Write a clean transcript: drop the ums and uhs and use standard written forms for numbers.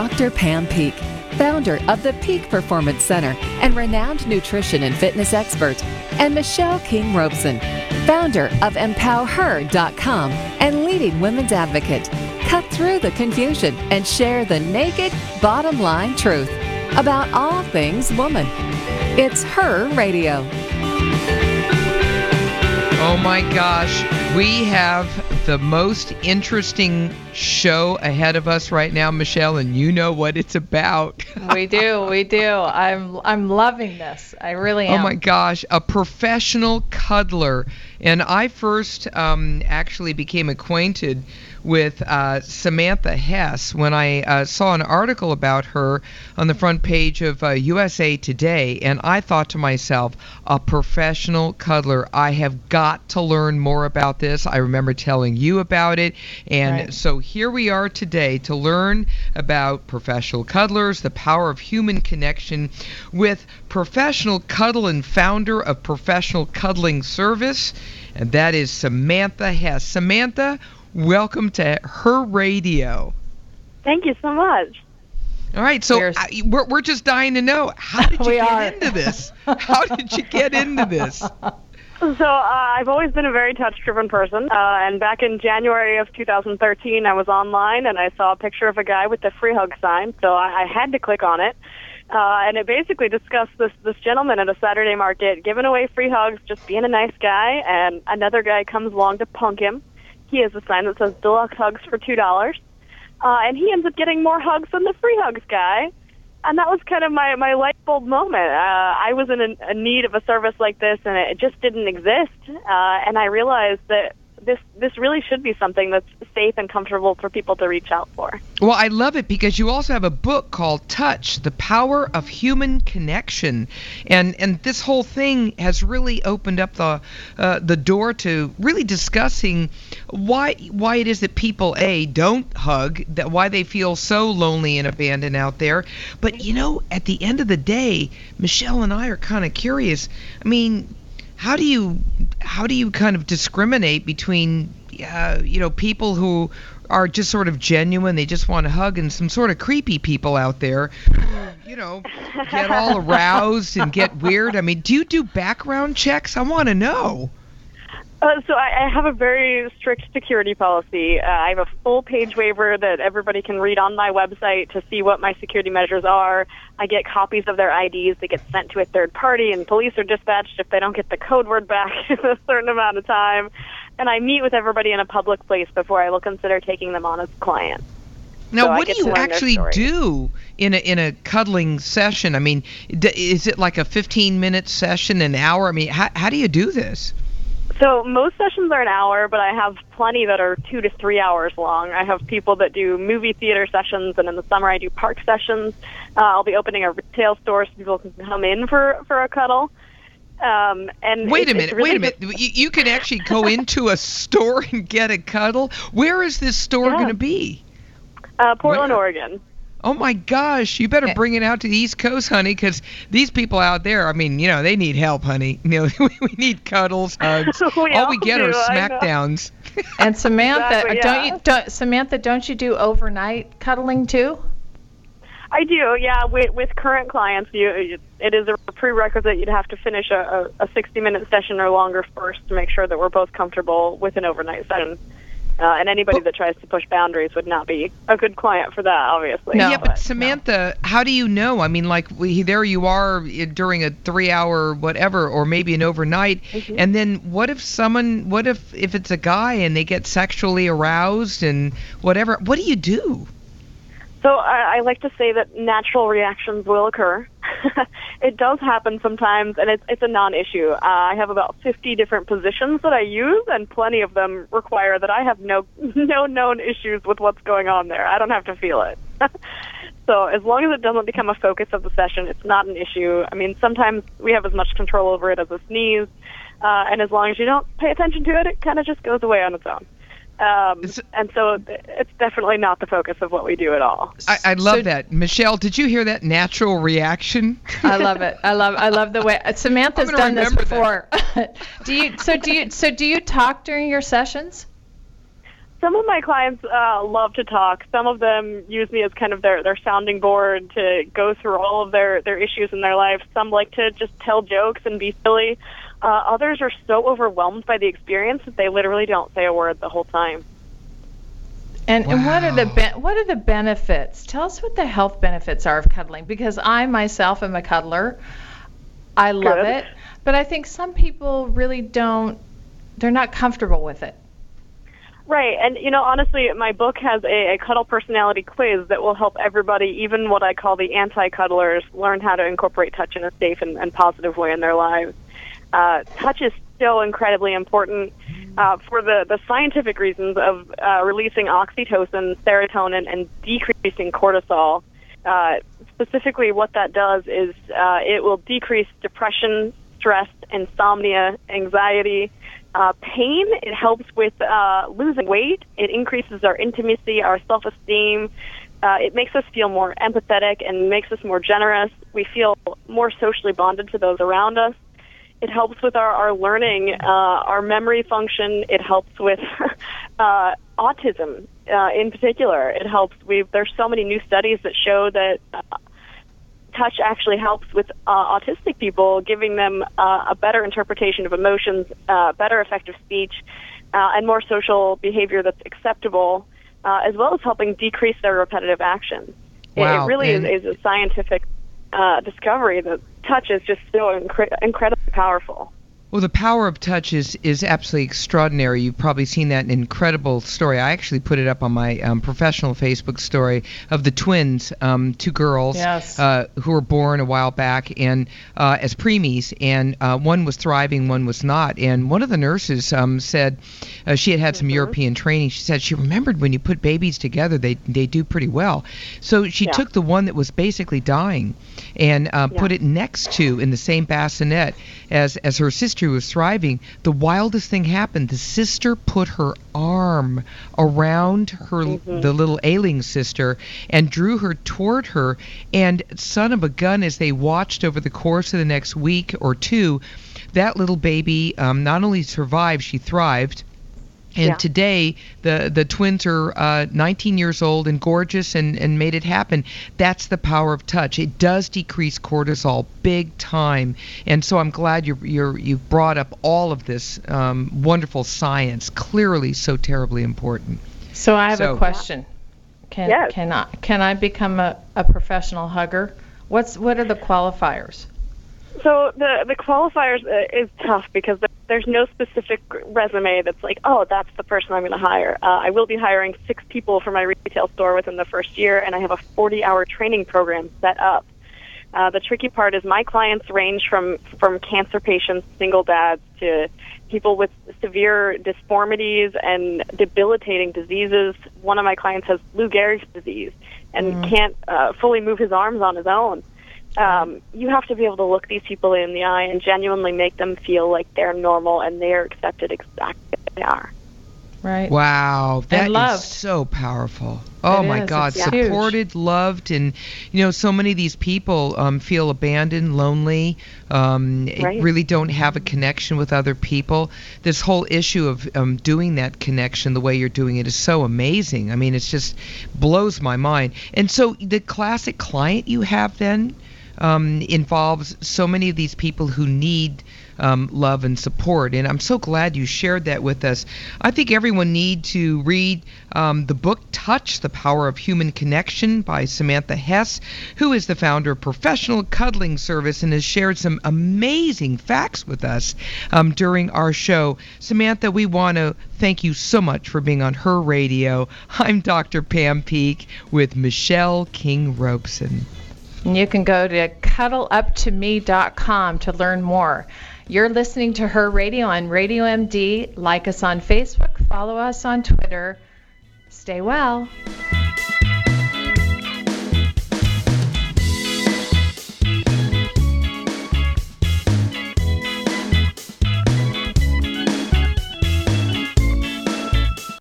Dr. Pam Peak, founder of the Peak Performance Center and renowned nutrition and fitness expert, and Michelle King Robeson, founder of EmpowerHer.com and leading women's advocate. Cut through the confusion and share the naked, bottom line truth about all things woman. It's Her Radio. Oh my gosh, we have the most interesting show ahead of us right now, Michelle, and you know what it's about. We do. I'm loving this. I really am. Oh my gosh, a professional cuddler. And I first actually became acquainted with Samantha Hess when I saw an article about her on the front page of USA Today, and I thought to myself, a professional cuddler. I have got to learn more about this. I remember telling you about it, and so here we are today to learn about professional cuddlers, the power of human connection, with professional cuddle and founder of Professional Cuddling Service, and that is Samantha Hess. Samantha, welcome to Her Radio. Thanh you so much. All right, so we're just dying to know, how did you get into this? How did you get into this? So I've always been a very touch-driven person, and back in January of 2013, I was online, and I saw a picture of a guy with the free hug sign, so I had to click on it. And it basically discussed this gentleman at a Saturday market giving away free hugs, just being a nice guy, and another guy comes along to punk him. He has a sign that says deluxe hugs for $2, and he ends up getting more hugs than the free hugs guy. And that was kind of my light bulb moment. I was in a need of a service like this, and it just didn't exist. And I realized that this really should be something that's safe and comfortable for people to reach out for. Well, I love it because you also have a book called Touch, The Power of Human Connection. And this whole thing has really opened up the door to really discussing why it is that people, don't hug, that why they feel so lonely and abandoned out there. But, at the end of the day, Michelle and I are kind of curious. I mean, how do you kind of discriminate between people who are just sort of genuine, they just want to hug, and some sort of creepy people out there who, get all aroused and get weird? I mean, do you do background checks? I want to know. So I have a very strict security policy. I have a full page waiver that everybody can read on my website to see what my security measures are. I get copies of their IDs. They get sent to a third party, and police are dispatched if they don't get the code word back in a certain amount of time. And I meet with everybody in a public place before I will consider taking them on as a client. Now, what do you actually do in a cuddling session? I mean, is it like a 15-minute session, an hour? I mean, how do you do this? So most sessions are an hour, but I have plenty that are 2 to 3 hours long. I have people that do movie theater sessions, and in the summer I do park sessions. I'll be opening a retail store so people can come in for a cuddle. And wait a minute. You can actually go into a store and get a cuddle? Where is this store going to be? Portland, Oregon. Oh my gosh, you better bring it out to the East Coast, honey, because these people out there, I mean, they need help, honey. We need cuddles, hugs. All we get are smackdowns. And Samantha, Exactly, don't you do overnight cuddling too? I do, yeah. With current clients, it is a prerequisite. You'd have to finish a 60-minute session or longer first to make sure that we're both comfortable with an overnight session. And anybody that tries to push boundaries would not be a good client for that, obviously. No. Yeah, but Samantha, how do you know? I mean, like, there you are during a 3-hour whatever, or maybe an overnight, and then what if it's a guy and they get sexually aroused and whatever? What do you do? So I like to say that natural reactions will occur. It does happen sometimes, and it's a non-issue. I have about 50 different positions that I use, and plenty of them require that I have no known issues with what's going on there. I don't have to feel it. So as long as it doesn't become a focus of the session, it's not an issue. I mean, sometimes we have as much control over it as a sneeze, and as long as you don't pay attention to it, it kind of just goes away on its own. And so it's definitely not the focus of what we do at all. I love that. Michelle, did you hear that natural reaction? I love it. I love the way Samantha's done this before. Do you talk during your sessions? Some of my clients love to talk. Some of them use me as kind of their sounding board to go through all of their issues in their life. Some like to just tell jokes and be silly. Others are so overwhelmed by the experience that they literally don't say a word the whole time. And what are the benefits? Tell us what the health benefits are of cuddling, because I myself am a cuddler. I love it, but I think some people really don't. They're not comfortable with it. Right, and honestly, my book has a cuddle personality quiz that will help everybody, even what I call the anti-cuddlers, learn how to incorporate touch in a safe and positive way in their lives. Touch is so incredibly important for the scientific reasons of releasing oxytocin, serotonin, and decreasing cortisol. Specifically, what that does is it will decrease depression, stress, insomnia, anxiety, pain. It helps with losing weight. It increases our intimacy, our self-esteem. It makes us feel more empathetic and makes us more generous. We feel more socially bonded to those around us. It helps with our learning, our memory function. It helps with autism in particular. It helps. There's so many new studies that show that touch actually helps with autistic people, giving them a better interpretation of emotions, better effective speech, and more social behavior that's acceptable, as well as helping decrease their repetitive actions. Wow. It really is a scientific discovery that touch is just so incredibly powerful. Well, the power of touch is absolutely extraordinary. You've probably seen that incredible story. I actually put it up on my professional Facebook story of the twins, two girls who were born a while back and as preemies, and one was thriving, one was not. And one of the nurses said she had some European training. She said she remembered when you put babies together, they do pretty well. So she took the one that was basically dying and put it next to, in the same bassinet as her sister who was thriving. The wildest thing happened. The sister put her arm around her the little ailing sister and drew her toward her, and son of a gun, as they watched over the course of the next week or two, that little baby not only survived, she thrived. And today, the twins are 19 years old and gorgeous and made it happen. That's the power of touch. It does decrease cortisol big time. And so I'm glad you've brought up all of this wonderful science, clearly so terribly important. So I have a question. Can I become a professional hugger? What are the qualifiers? So the qualifiers is tough because there's no specific resume that's like, oh, that's the person I'm going to hire. I will be hiring 6 people for my retail store within the first year, and I have a 40-hour training program set up. The tricky part is my clients range from cancer patients, single dads, to people with severe disformities and debilitating diseases. One of my clients has Lou Gehrig's disease and can't fully move his arms on his own. You have to be able to look these people in the eye and genuinely make them feel like they're normal and they're accepted exactly as they are. Right. Wow, that is so powerful. Oh my God, supported, loved, and so many of these people feel abandoned, lonely, really don't have a connection with other people. This whole issue of doing that connection the way you're doing it is so amazing. I mean, it just blows my mind. And so the classic client you have then involves so many of these people who need love and support, and I'm so glad you shared that with us. I think everyone need to read the book Touch, The Power of Human Connection by Samantha Hess, who is the founder of Professional Cuddling Service and has shared some amazing facts with us during our show. Samantha, we want to thank you so much for being on Her Radio. I'm Dr. Pam Peeke with Michelle King Robeson. And you can go to cuddleuptome.com to learn more. You're listening to Her Radio on Radio MD. Like us on Facebook. Follow us on Twitter. Stay well.